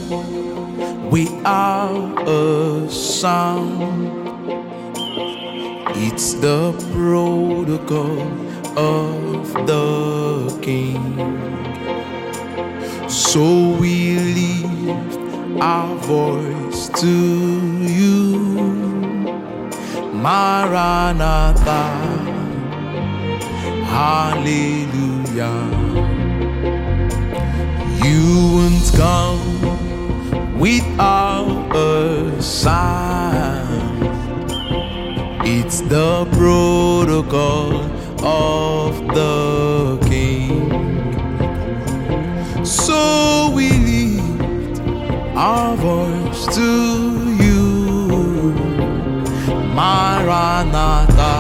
without a sound. It's the protocol of the King. So we lift our voice to you, Maranatha, hallelujah. You won't come without a sign. It's the protocol of the King. So we lift our voice to you, Maranatha,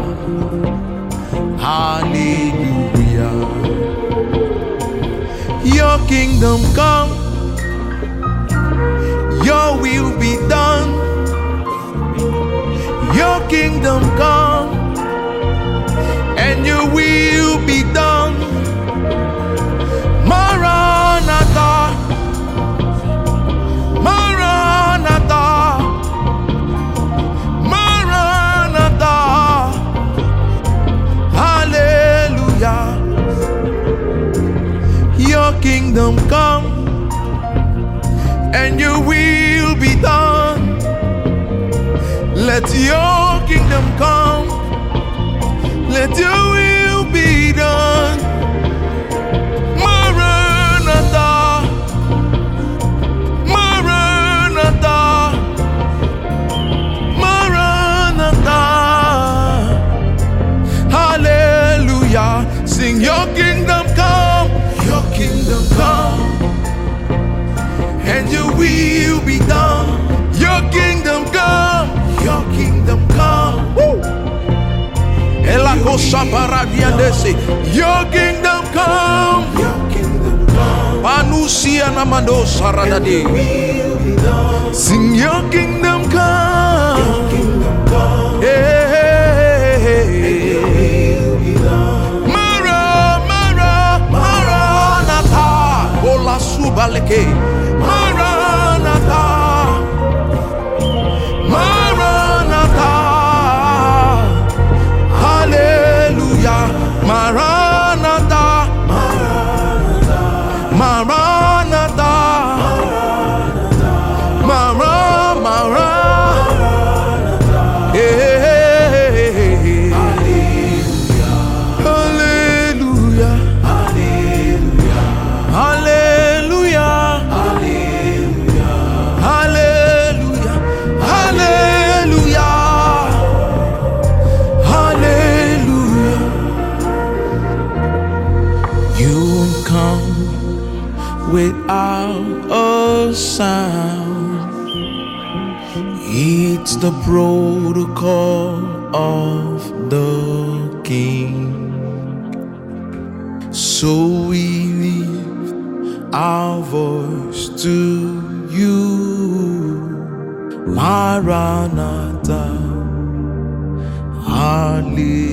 hallelujah. Your kingdom come, your will be done. Your kingdom come, and your will be done. Maranatha, Maranatha, Maranatha, hallelujah. Your kingdom come, and your will be done. Let your kingdom come, let your will be done. Maranatha, Maranatha, Maranatha, hallelujah. Sing your kingdom come, and your will be done. Your kingdom come, your kingdom come. Your kingdom come, Panusia namando saradade. Sing your kingdom come, Maranatha, Ola subaleke, Maranatha, Maranatha, hallelujah, Maranatha, Maranatha, Maranatha, hallelujah, hallelujah, hallelujah, hallelujah, hallelujah, hallelujah. You won't come without a sound. It's the protocol of the King. So we lift our voice to you, Maranatha, hallelujah.